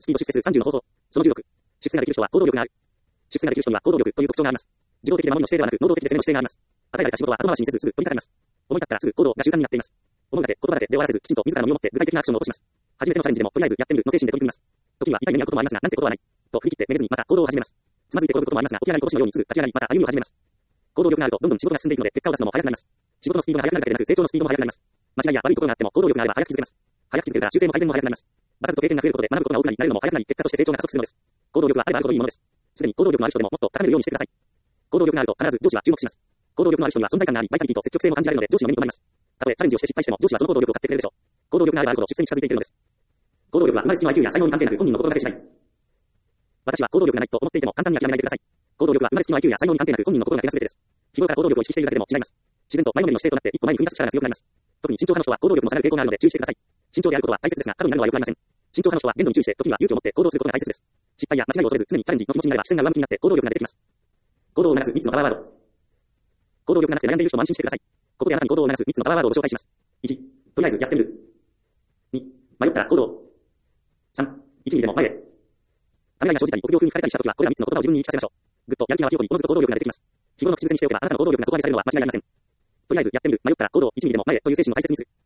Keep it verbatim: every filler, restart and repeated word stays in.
スピード出世数さんじゅうの方法。そのじゅうろく。出世ができる人は行動力がある。出世ができる人には行動力という特徴があります。自動的な守りの姿勢ではなく、能動的で攻めの姿勢があります。与えられた仕事は後回しにせずすぐ取り掛かります。思い立ったらすぐ行動が習慣になっています。思い立て、言葉立てで終わらせず、きちんと自らの身をもって具体的なアクションを起こします。初めてのチャレンジでもとりあえずやってみるの精神で取り組みます。時には痛い目に遭うこともありますが、なんてことはない。と振り切ってめげずにまた行動を始めます。つまずいて転ぶこともありますが、起き上がり殺しのようにすぐ立ち上がり、また歩みを始めます。行動力があるとどんどん仕事が進んでいくので結果を出すのも早くなります。仕事のスピードが速くなるだけでなく成長のスピードも速くなります。間違いや悪いことがあっても行動力があれば早く気づけます。早く気づけるから修正も改善も早くなります。場数と経験が増えることで学ぶことが多くなり、慣れるのも早くなり、結果として成長が加速するのです。行動力はあればあるほどいいものです。すでに行動力のある人でももっと高めるようにしてください。行動力があると必ず上司は注目します。行動力のある人には存在感があり、バイタリティと積極性も感じられるので上司の目に留まります。たとえチャレンジをして失敗しても上司はその行動力を買ってくれるでしょう。行動力があればあるほど出世に近づいていけるのです。行動力は生まれつきの アイキュー や才能に関係なく本人の心がけ次第。私は行動力がないと思っていても簡単に諦めないでください。行動力は生まれつきの アイキュー や才能に関係なく本人の心がけが全てです。日頃から行動力を意識しているだけでも違います。自然と前のめりの姿勢となって一歩前に踏み出す力が強くなります。特に慎重派の人は行動力の下がる傾向があるので注意してください。慎重であることは大切ですが過度になるのは良くありません。慎重派の人は限度に注意して時には勇気を持って行動することが大切です。失敗や間違いを恐れず常にチャレンジの気持ちになれば自然な上向きになって行動力が出てきます。行動を促すみっつのパワーワード。行動力がなくて悩んでいる人も安心してください。ここであなたに行動を促すみっつのパワーワードをご紹介します。いち、とりあえずやってみる。に、迷ったら行動。さん、いちミリでも前へ。ためらいが生じたり臆病風に惹かれたりしたときはこれらみっつの言葉を自分に言い聞かせましょう。ぐっとやる気が湧き起こりおのずと行動力が出てきます。日頃の口癖にしておけばあなたの行動力が底上げされるのは間違いありません。とりあえずやってみる。迷ったら行動。いちミリでも前へという精神を大切にする。